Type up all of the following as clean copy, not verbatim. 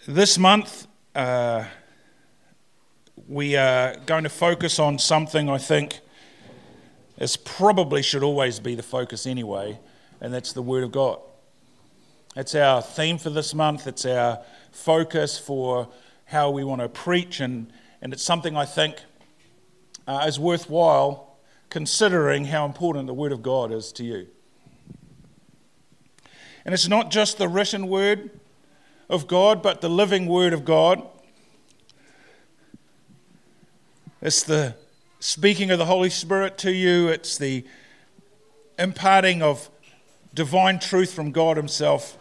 This month, we are going to focus on something I think is probably should always be the focus anyway, and that's the Word of God. It's our theme for this month. It's our focus for how we want to preach, and it's something I think is worthwhile considering how important the Word of God is to you. And it's not just the written Word of God, but the living Word of God. It's the speaking of the Holy Spirit to you. It's the imparting of divine truth from God Himself.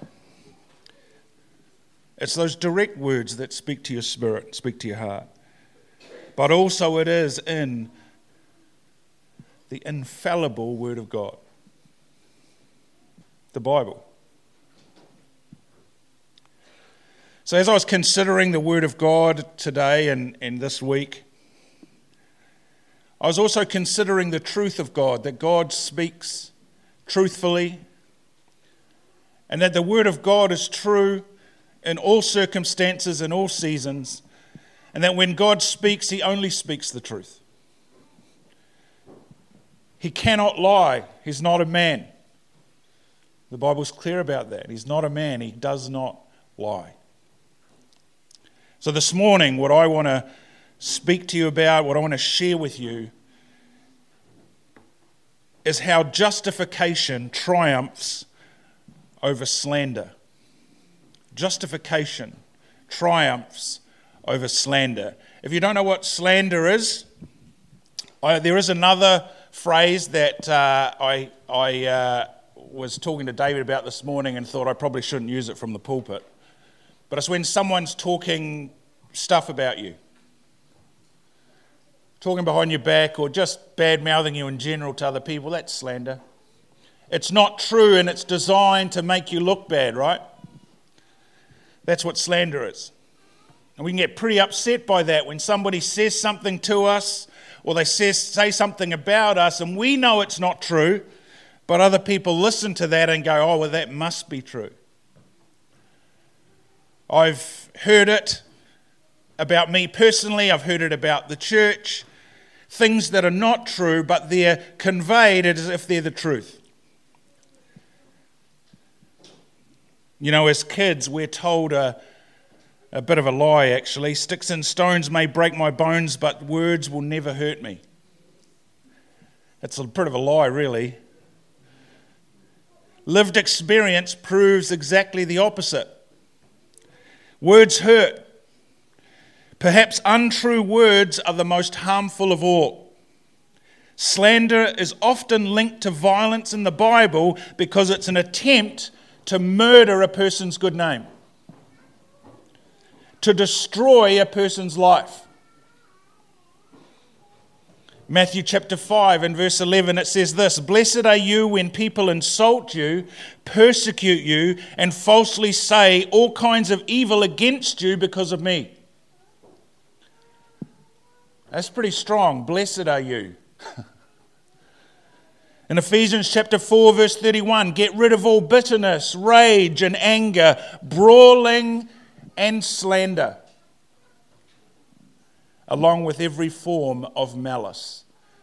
It's those direct words that speak to your spirit, speak to your heart. But also it is in the infallible Word of God, the Bible. So as I was considering the Word of God today and this week, I was also considering the truth of God, that God speaks truthfully, and that the Word of God is true in all circumstances, in all seasons, and that when God speaks, He only speaks the truth. He cannot lie. He's not a man. The Bible's clear about that. He's not a man. He does not lie. So this morning, what I want to speak to you about, what I want to share with you, is how justification triumphs over slander. Justification triumphs over slander. If you don't know what slander is, there is another phrase that I was talking to David about this morning and thought I probably shouldn't use it from the pulpit. But it's when someone's talking stuff about you. Talking behind your back or just bad-mouthing you in general to other people, that's slander. It's not true and it's designed to make you look bad, right? That's what slander is. And we can get pretty upset by that when somebody says something to us or they say something about us and we know it's not true, but other people listen to that and go, oh, well, that must be true. I've heard it about me personally. I've heard it about the church. Things that are not true, but they're conveyed as if they're the truth. You know, as kids, we're told a bit of a lie, actually. Sticks and stones may break my bones, but words will never hurt me. That's a bit of a lie, really. Lived experience proves exactly the opposite. Words hurt. Perhaps untrue words are the most harmful of all. Slander is often linked to violence in the Bible because it's an attempt to murder a person's good name, to destroy a person's life. Matthew chapter 5 and verse 11, it says this, "Blessed are you when people insult you, persecute you, and falsely say all kinds of evil against you because of me." That's pretty strong. Blessed are you. In Ephesians chapter 4 verse 31, "Get rid of all bitterness, rage and anger, brawling and slander, along with every form of malice."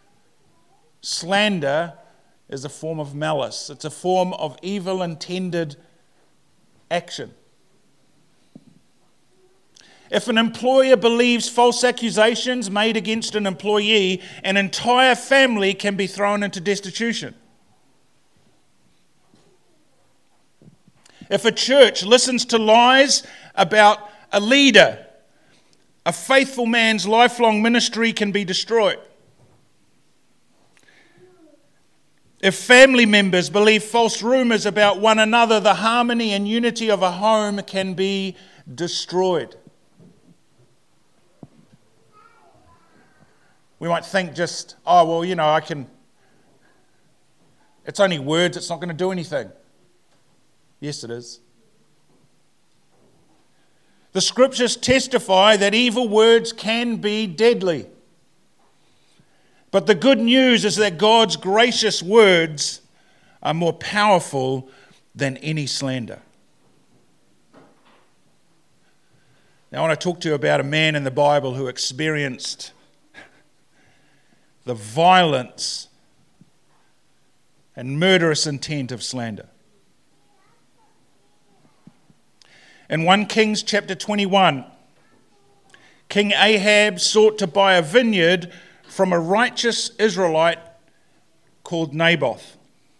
Slander is a form of malice. It's a form of evil intended action. If an employer believes false accusations made against an employee, an entire family can be thrown into destitution. If a church listens to lies about a leader, a faithful man's lifelong ministry can be destroyed. If family members believe false rumors about one another, the harmony and unity of a home can be destroyed. We might think just, oh, well, you know, it's only words, it's not going to do anything. Yes, it is. The scriptures testify that evil words can be deadly. But the good news is that God's gracious words are more powerful than any slander. Now, I want to talk to you about a man in the Bible who experienced the violence and murderous intent of slander. In 1 Kings chapter 21, King Ahab sought to buy a vineyard from a righteous Israelite called Naboth.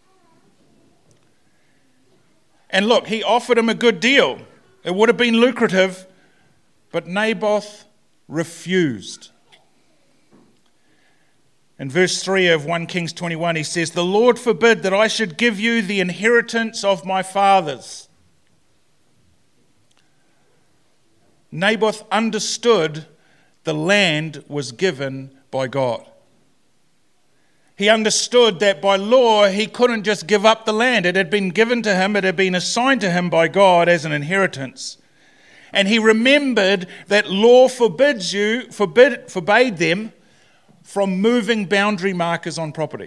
And look, he offered him a good deal. It would have been lucrative, but Naboth refused. In verse 3 of 1 Kings 21, he says, "The Lord forbid that I should give you the inheritance of my fathers." Naboth understood the land was given by God. He understood that by law he couldn't just give up the land. It had been given to him, it had been assigned to him by God as an inheritance. And he remembered that law forbade them from moving boundary markers on property.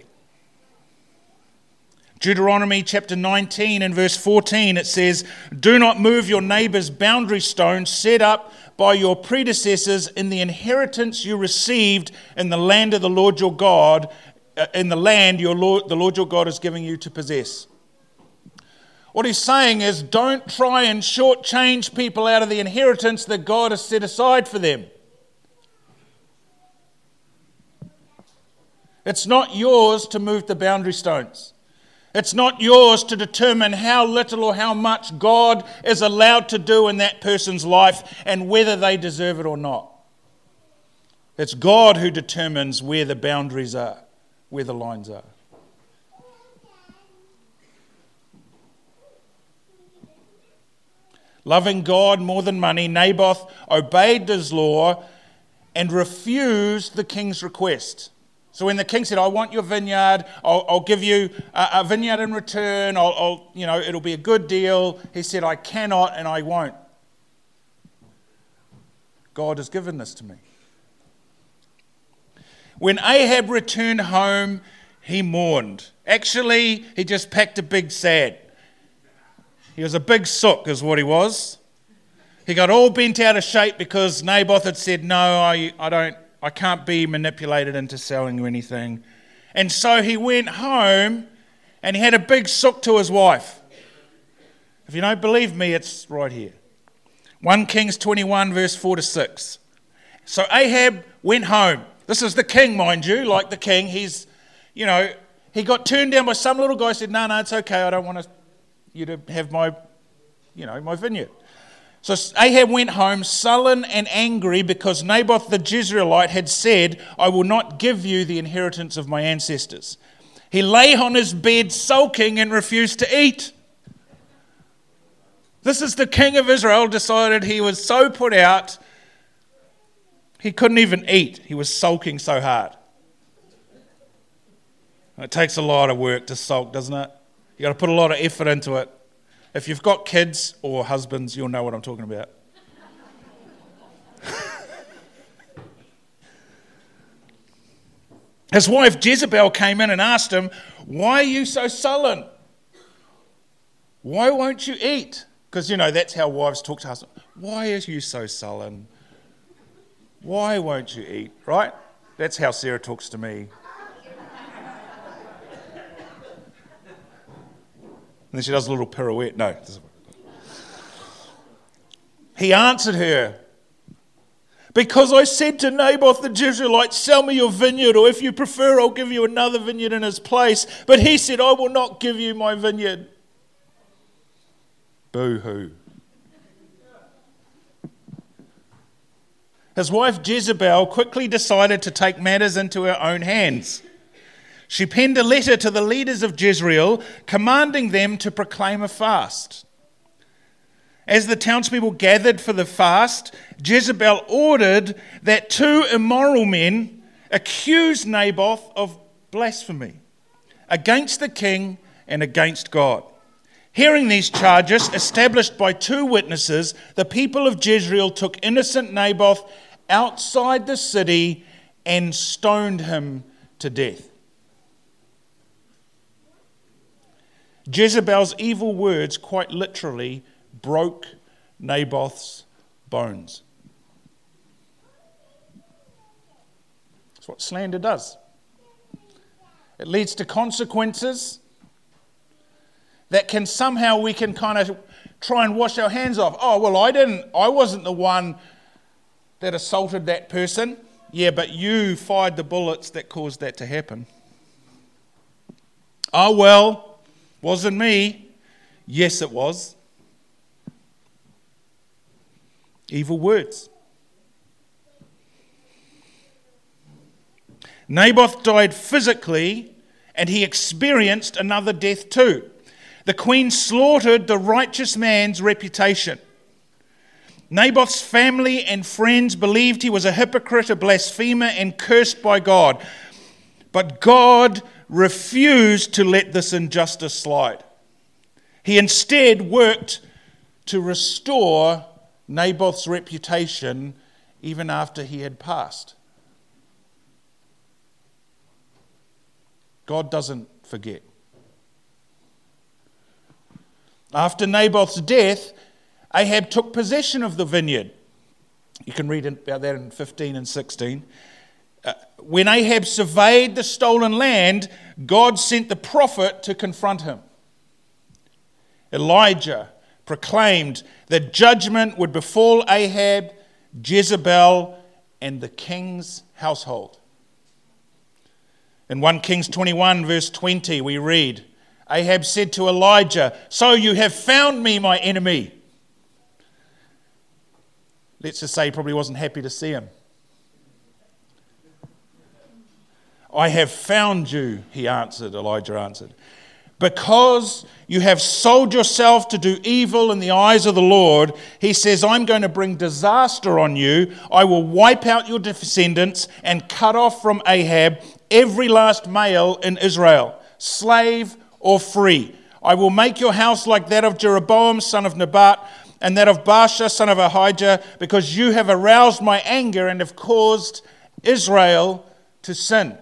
Deuteronomy chapter 19 and verse 14, it says, "Do not move your neighbour's boundary stones set up by your predecessors in the inheritance you received in the land of the Lord your God, in the land the Lord your God is giving you to possess." What he's saying is, don't try and shortchange people out of the inheritance that God has set aside for them. It's not yours to move the boundary stones. It's not yours to determine how little or how much God is allowed to do in that person's life and whether they deserve it or not. It's God who determines where the boundaries are, where the lines are. Loving God more than money, Naboth obeyed his law and refused the king's request. So when the king said, "I want your vineyard, I'll give you a vineyard in return, it'll be a good deal," he said, "I cannot and I won't. God has given this to me." When Ahab returned home, he mourned. Actually, he just packed a big sad. He was a big sook is what he was. He got all bent out of shape because Naboth had said, "No, I can't be manipulated into selling you anything." And so he went home and he had a big sook to his wife. If you don't believe me, it's right here. 1 Kings 21 verse 4 to 6. So Ahab went home. This is the king, mind you, like the king. He got turned down by some little guy, said, no, it's okay, I don't want you to have my vineyard. So Ahab went home sullen and angry because Naboth the Jezreelite had said, "I will not give you the inheritance of my ancestors." He lay on his bed sulking and refused to eat. This is the king of Israel, decided he was so put out, he couldn't even eat. He was sulking so hard. It takes a lot of work to sulk, doesn't it? You've got to put a lot of effort into it. If you've got kids or husbands, you'll know what I'm talking about. His wife Jezebel came in and asked him, "Why are you so sullen? Why won't you eat?" Because, that's how wives talk to husbands. "Why are you so sullen? Why won't you eat?" Right? That's how Sarah talks to me. And then she does a little pirouette. No. He answered her, "Because I said to Naboth the Jezreelite, 'Sell me your vineyard, or if you prefer, I'll give you another vineyard in his place.' But he said, 'I will not give you my vineyard.'" Boo-hoo. His wife Jezebel quickly decided to take matters into her own hands. She penned a letter to the leaders of Jezreel, commanding them to proclaim a fast. As the townspeople gathered for the fast, Jezebel ordered that 2 immoral men accuse Naboth of blasphemy against the king and against God. Hearing these charges established by 2 witnesses, the people of Jezreel took innocent Naboth outside the city and stoned him to death. Jezebel's evil words quite literally broke Naboth's bones. That's what slander does. It leads to consequences that we can kind of try and wash our hands off. Oh, well, I wasn't the one that assaulted that person. Yeah, but you fired the bullets that caused that to happen. Oh, well, wasn't me. Yes, it was. Evil words. Naboth died physically, and he experienced another death too. The queen slaughtered the righteous man's reputation. Naboth's family and friends believed he was a hypocrite, a blasphemer, and cursed by God. But God refused to let this injustice slide. He instead worked to restore Naboth's reputation even after he had passed. God doesn't forget. After Naboth's death, Ahab took possession of the vineyard. You can read about that in 15 and 16. When Ahab surveyed the stolen land, God sent the prophet to confront him. Elijah proclaimed that judgment would befall Ahab, Jezebel, and the king's household. In 1 Kings 21 verse 20 we read, Ahab said to Elijah, "So you have found me, my enemy." Let's just say he probably wasn't happy to see him. "I have found you," Elijah answered. "Because you have sold yourself to do evil in the eyes of the Lord," he says, "I'm going to bring disaster on you. I will wipe out your descendants and cut off from Ahab every last male in Israel, slave or free. I will make your house like that of Jeroboam, son of Nebat, and that of Baasha, son of Ahijah, because you have aroused my anger and have caused Israel to sin."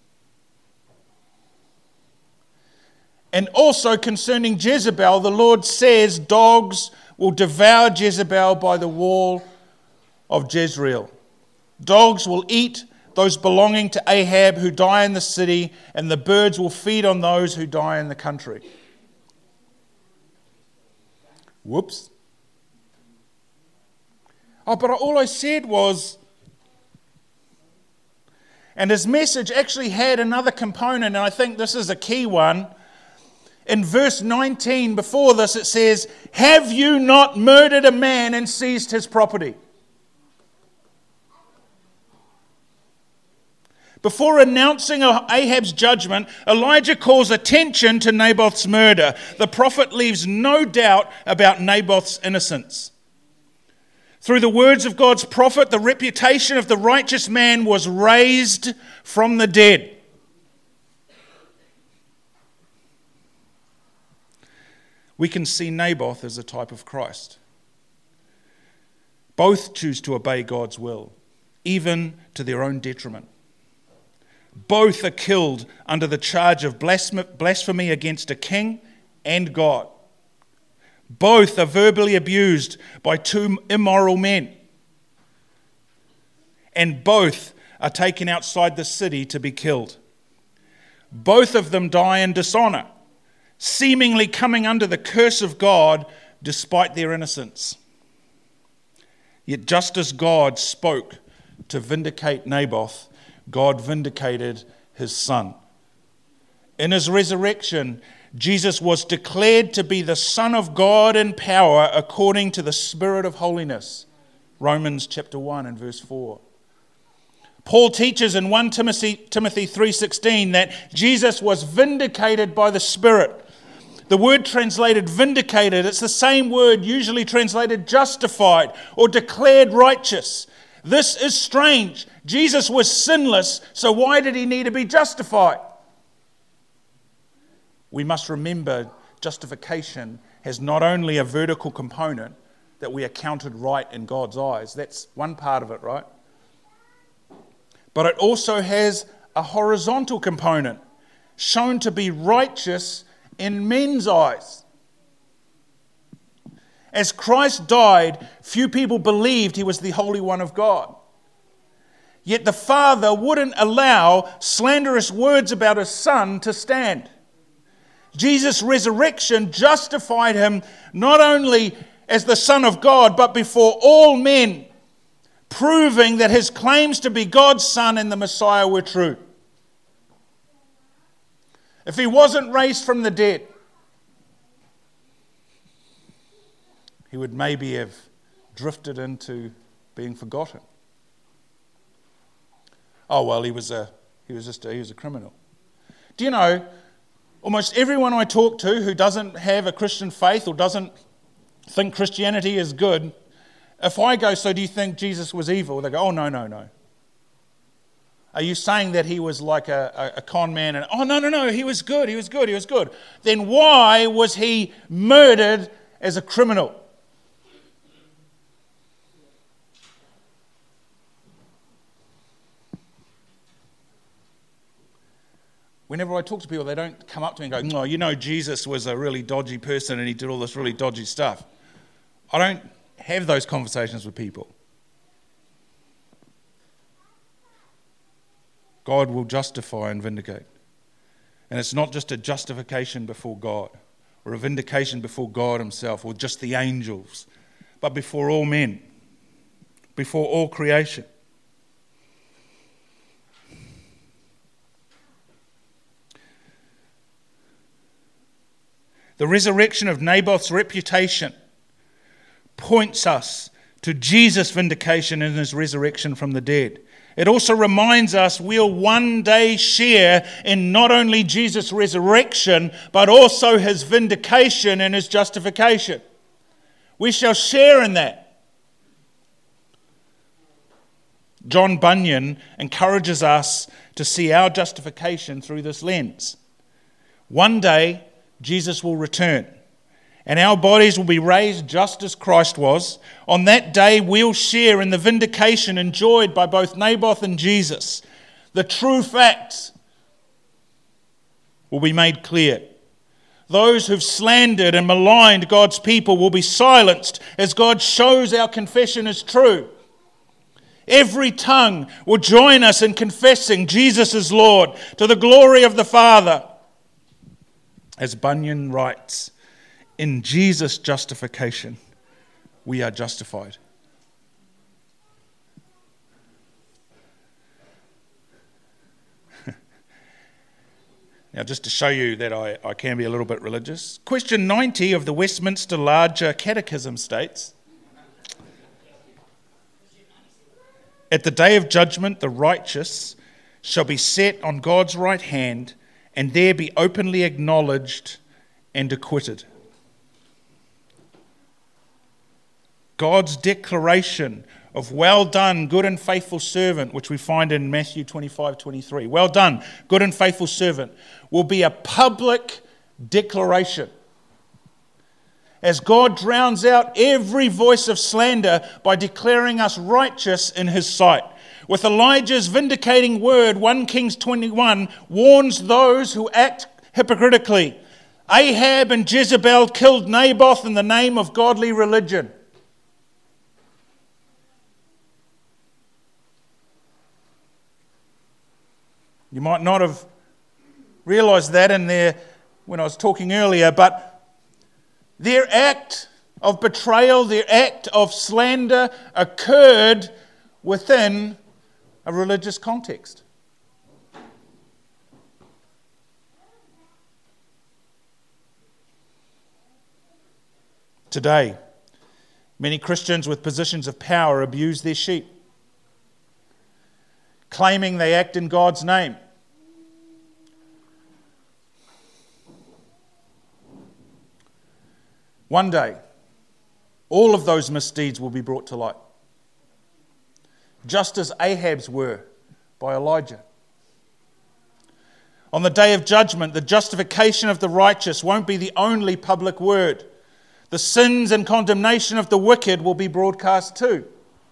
And also concerning Jezebel, the Lord says, "Dogs will devour Jezebel by the wall of Jezreel. Dogs will eat those belonging to Ahab who die in the city, and the birds will feed on those who die in the country." Whoops. Oh, but all I said was... And his message actually had another component, and I think this is a key one. In verse 19, before this, it says, "Have you not murdered a man and seized his property?" Before announcing Ahab's judgment, Elijah calls attention to Naboth's murder. The prophet leaves no doubt about Naboth's innocence. Through the words of God's prophet, the reputation of the righteous man was raised from the dead. We can see Naboth as a type of Christ. Both choose to obey God's will, even to their own detriment. Both are killed under the charge of blasphemy against a king and God. Both are verbally abused by two immoral men. And both are taken outside the city to be killed. Both of them die in dishonor, seemingly coming under the curse of God despite their innocence. Yet just as God spoke to vindicate Naboth, God vindicated his son. In his resurrection, Jesus was declared to be the Son of God in power according to the Spirit of holiness. Romans chapter 1 and verse 4. Paul teaches in 1 Timothy 3:16 that Jesus was vindicated by the Spirit. The word translated vindicated, it's the same word usually translated justified or declared righteous. This is strange. Jesus was sinless, so why did he need to be justified? We must remember justification has not only a vertical component that we are counted right in God's eyes. That's one part of it, right? But it also has a horizontal component, shown to be righteous in men's eyes. As Christ died, few people believed he was the Holy One of God. Yet the Father wouldn't allow slanderous words about his Son to stand. Jesus' resurrection justified him not only as the Son of God, but before all men, proving that his claims to be God's Son and the Messiah were true. If he wasn't raised from the dead, he would maybe have drifted into being forgotten. Oh, well, he was a criminal. Do you know, almost everyone I talk to who doesn't have a Christian faith or doesn't think Christianity is good, if I go, so do you think Jesus was evil? They go, oh, no. Are you saying that he was like a con man? And, oh, no, he was good. Then why was he murdered as a criminal? Whenever I talk to people, they don't come up to me and go, no, Jesus was a really dodgy person and he did all this really dodgy stuff. I don't have those conversations with people. God will justify and vindicate. And it's not just a justification before God or a vindication before God himself or just the angels, but before all men, before all creation. The resurrection of Naboth's reputation points us to Jesus' vindication in his resurrection from the dead. It also reminds us we'll one day share in not only Jesus' resurrection, but also his vindication and his justification. We shall share in that. John Bunyan encourages us to see our justification through this lens. One day, Jesus will return, and our bodies will be raised just as Christ was. On that day, we'll share in the vindication enjoyed by both Naboth and Jesus. The true facts will be made clear. Those who've slandered and maligned God's people will be silenced as God shows our confession is true. Every tongue will join us in confessing Jesus is Lord to the glory of the Father. As Bunyan writes, in Jesus' justification, we are justified. Now, just to show you that I can be a little bit religious, question 90 of the Westminster Larger Catechism states, at the day of judgment, the righteous shall be set on God's right hand and there be openly acknowledged and acquitted. God's declaration of well done, good and faithful servant, which we find in Matthew 25:23. Well done, good and faithful servant, will be a public declaration. As God drowns out every voice of slander by declaring us righteous in his sight. With Elijah's vindicating word, 1 Kings 21 warns those who act hypocritically. Ahab and Jezebel killed Naboth in the name of godly religion. You might not have realized that in there when I was talking earlier, but their act of betrayal, their act of slander occurred within a religious context. Today, many Christians with positions of power abuse their sheep, claiming they act in God's name. One day, all of those misdeeds will be brought to light, just as Ahab's were by Elijah. On the day of judgment, the justification of the righteous won't be the only public word. The sins and condemnation of the wicked will be broadcast too.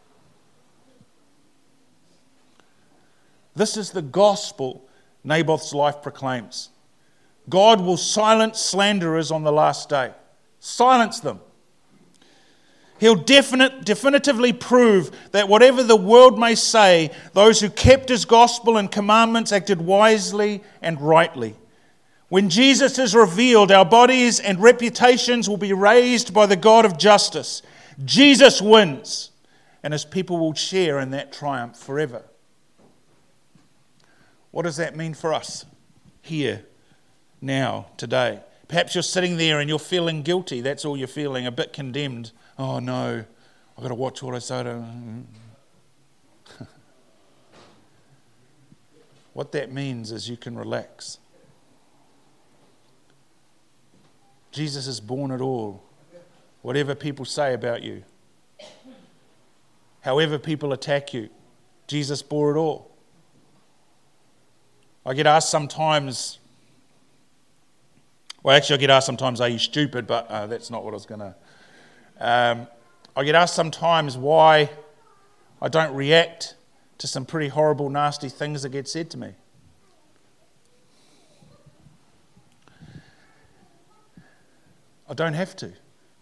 This is the gospel Naboth's life proclaims. God will silence slanderers on the last day. Silence them. He'll definitively prove that whatever the world may say, those who kept his gospel and commandments acted wisely and rightly. When Jesus is revealed, our bodies and reputations will be raised by the God of justice. Jesus wins, and his people will share in that triumph forever. What does that mean for us here, now, today? Perhaps you're sitting there and you're feeling guilty. That's all you're feeling, a bit condemned. Oh no, I've got to watch what I say to... What that means is you can relax. Jesus has borne it all. Whatever people say about you, however people attack you, Jesus bore it all. I get asked sometimes, are you stupid? But that's not what I was going to... I get asked sometimes why I don't react to some pretty horrible, nasty things that get said to me. I don't have to.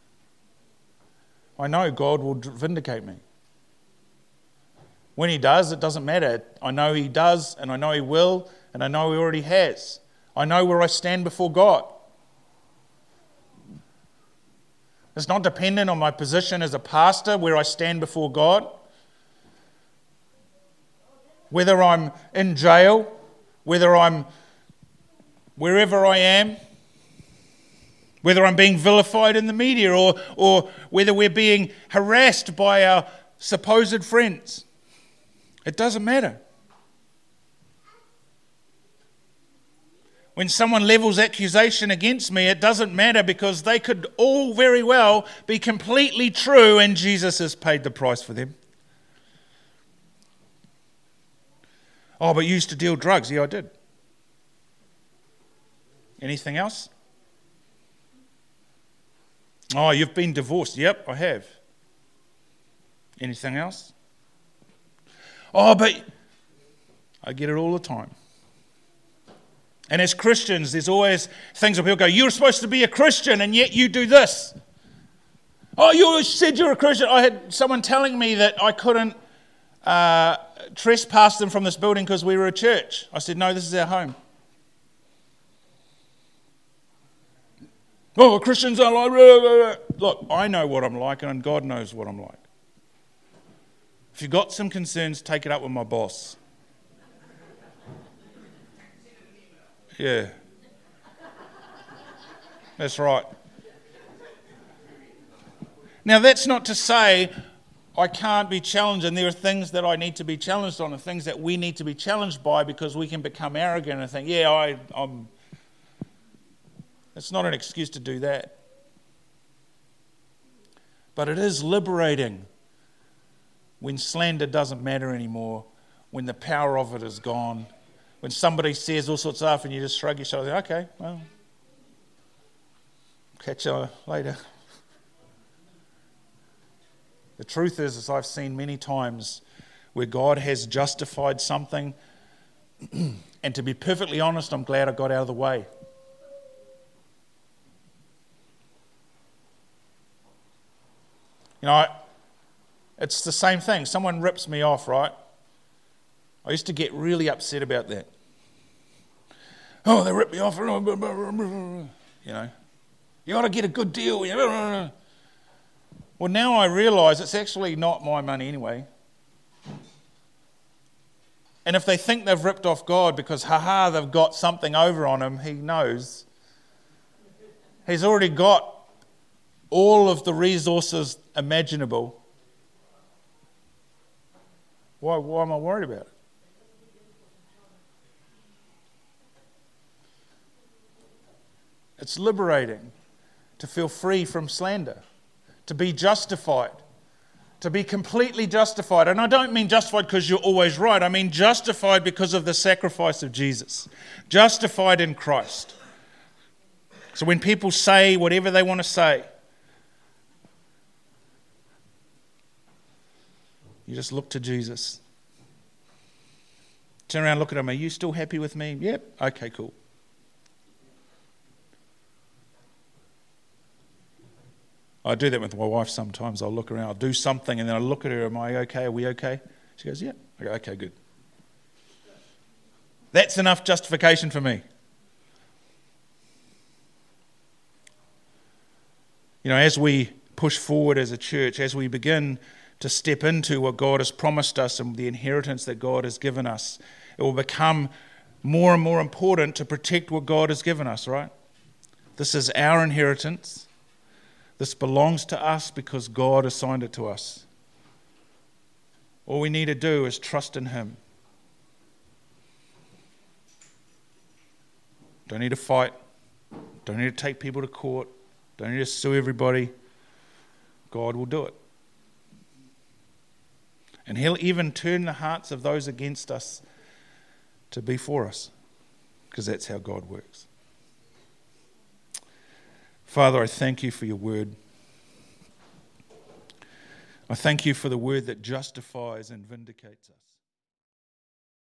I know God will vindicate me. When he does, it doesn't matter. I know he does, and I know he will, and I know he already has. I know where I stand before God. It's not dependent on my position as a pastor, where I stand before God. Whether I'm in jail, whether I'm wherever I am, whether I'm being vilified in the media, or whether we're being harassed by our supposed friends. It doesn't matter. When someone levels accusation against me, it doesn't matter, because they could all very well be completely true, and Jesus has paid the price for them. Oh, but you used to deal drugs. Yeah, I did. Anything else? Oh, you've been divorced. Yep, I have. Anything else? Oh, but I get it all the time. And as Christians, there's always things where people go, you're supposed to be a Christian, and yet you do this. Oh, you said you're a Christian. I had someone telling me that I couldn't trespass them from this building because we were a church. I said, no, this is our home. Oh, Christians are like... Blah, blah, blah. Look, I know what I'm like, and God knows what I'm like. If you've got some concerns, take it up with my boss. Yeah. That's right. Now, that's not to say I can't be challenged, and there are things that I need to be challenged on, and things that we need to be challenged by, because we can become arrogant and think, yeah, I'm... It's not an excuse to do that. But it is liberating when slander doesn't matter anymore, when the power of it is gone, when somebody says all sorts of stuff and you just shrug your shoulders, okay, well, catch you later. The truth is, as I've seen many times, where God has justified something, and to be perfectly honest, I'm glad I got out of the way. You know, it's the same thing. Someone rips me off, right? I used to get really upset about that. Oh, they ripped me off. You know, you got to get a good deal. Well, now I realise it's actually not my money anyway. And if they think they've ripped off God because, they've got something over on him, he knows. He's already got all of the resources imaginable. Why am I worried about it? It's liberating to feel free from slander, to be justified, to be completely justified. And I don't mean justified because you're always right. I mean justified because of the sacrifice of Jesus, justified in Christ. So when people say whatever they want to say, you just look to Jesus. Turn around, look at him. Are you still happy with me? Yep. Okay, cool. I do that with my wife sometimes. I'll look around, I'll do something, and then I look at her, am I okay? Are we okay? She goes, yeah. I go, okay, good. That's enough justification for me. As we push forward as a church, as we begin to step into what God has promised us and the inheritance that God has given us, it will become more and more important to protect what God has given us, right? This is our inheritance. This belongs to us because God assigned it to us. All we need to do is trust in Him. Don't need to fight. Don't need to take people to court. Don't need to sue everybody. God will do it. And He'll even turn the hearts of those against us to be for us, because that's how God works. Father, I thank You for Your word. I thank You for the word that justifies and vindicates us.